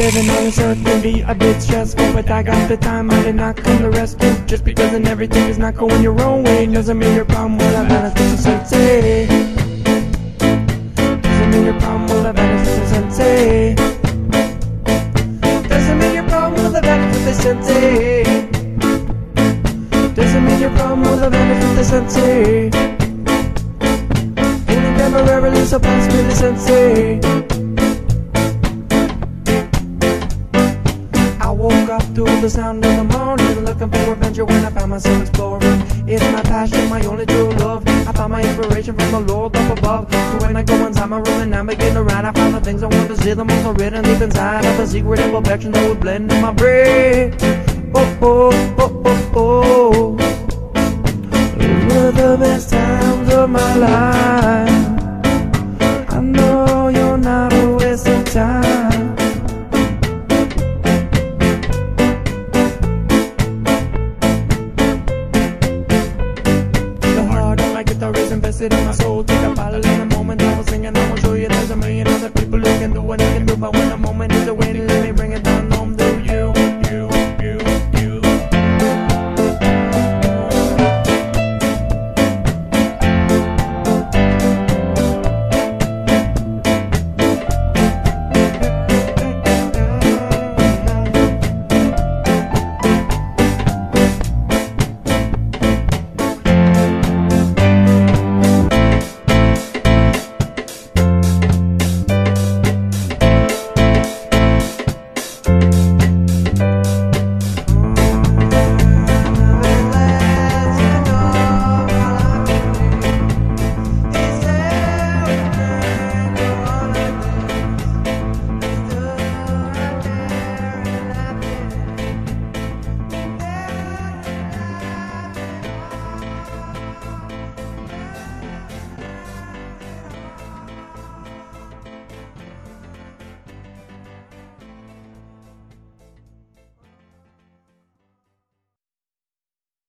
living on this earth can be a bit stressful, but I got the time, I did not come to rescue. Just because in everything is not going your own way doesn't mean your problem will have vanished with the sensei. Doesn't mean your problem will have vanished with the sensei. Doesn't mean your problem will have vanished with the sensei. Doesn't mean your problem will have vanished with the sensei. Only temporarily, so pass me the sensei. Woke up to the sound of the morning, looking for adventure when I found myself exploring. It's my passion, my only true love. I found my inspiration from the Lord up above. So when I go inside my room and I begin to write, I found the things I want to see, the most are written deep inside of a secret imperfection that would blend in my brain. Oh, oh, oh, oh, oh. Those were the best times of my life. I know you're not a waste of time. Invested in my soul, take a bottle in a moment I was singing, I will show you there's a million other people who can do what I can do, but when